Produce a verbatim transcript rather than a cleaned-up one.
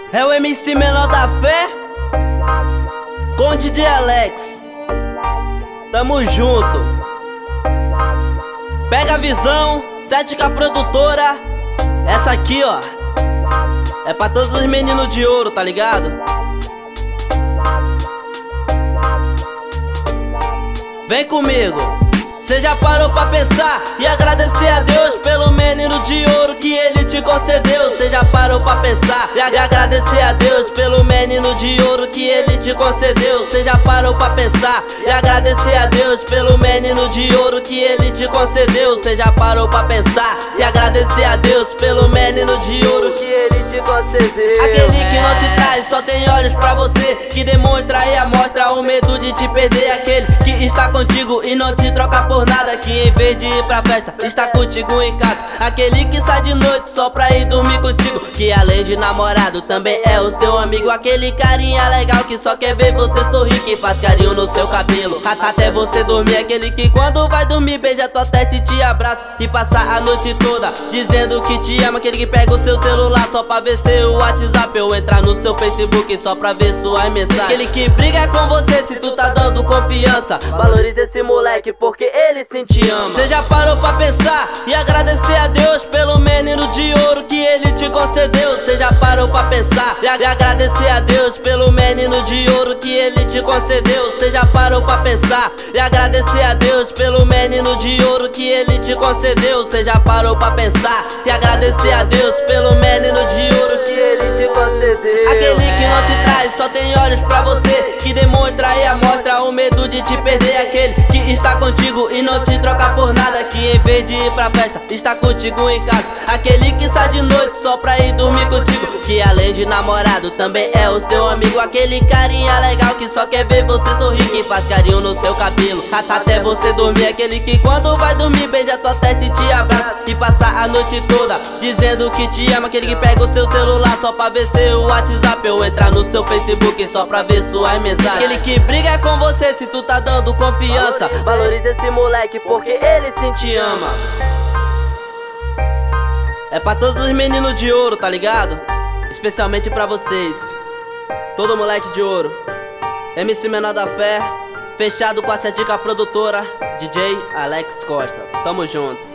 É o M C Menor da Fé com o D J Alex. Tamo junto. Pega a visão, sete K produtora. Essa aqui, ó, é pra todos os meninos de ouro, tá ligado? Vem comigo. Cê já parou pra pensar e agradecer a Deus pelo menino de ouro que ele te concedeu? Cê já parou pra pensar e agradecer a Deus pelo menino de ouro que ele te concedeu? Cê já parou pra pensar e agradecer a Deus pelo menino de ouro que ele te concedeu? Cê já parou pra pensar e agradecer a Deus pelo menino de ouro que ele te concedeu? Aquele que não te traz, só tem olhos pra você, que demonstra e amostra o medo de te perder. Aquele que está contigo e não te troca por nada, que em vez de ir pra festa está contigo em casa. Aquele que sai de noite só pra ir dormir contigo, que além de namorado também é o seu amigo. Aquele carinha legal que só quer ver você sorrir, que faz carinho no seu cabelo até você dormir. Aquele que quando vai dormir beija tua testa e te abraça e passa a noite toda dizendo que te ama. Aquele que pega o seu celular só pra ver seu WhatsApp ou entrar no seu Facebook só pra ver suas mensagens. Aquele que briga com você se tu tá dando confiança. Valorize esse moleque porque ele sim te ama. Cê já parou pra pensar e agradecer a Deus pelo menino de ouro que ele te concedeu? Cê já parou pra pensar e agradecer a Deus pelo menino de ouro que ele te concedeu? Cê já parou pra pensar e agradecer a Deus pelo menino de ouro que ele te concedeu? Cê já parou pra pensar e agradecer a Deus pelo menino de ouro que ele te concedeu? Aquele que não te traz, só tem olhos pra você, que demonstra e amostra o medo de te perder. Aquele que está contigo e não te troca por nada, que em vez de ir pra festa está contigo em casa. Aquele que sai de noite só pra ir dormir contigo, que além de namorado também é o seu amigo. Aquele carinha legal que só quer ver você sorrir, que faz carinho no seu cabelo até você dormir. Aquele que quando vai dormir beija tua testa e te abraça e passa a noite toda dizendo que te ama. Aquele que pega o seu celular só pra ver seu WhatsApp ou entrar no seu Facebook só pra ver suas mensagens. Aquele que briga com você se tu tá dando confiança. Valorize esse moleque porque ele sim te ama. É pra todos os meninos de ouro, tá ligado? Especialmente pra vocês, todo moleque de ouro. M C Menor da Fé, fechado com a sete K produtora, D J Alex Costa. Tamo junto.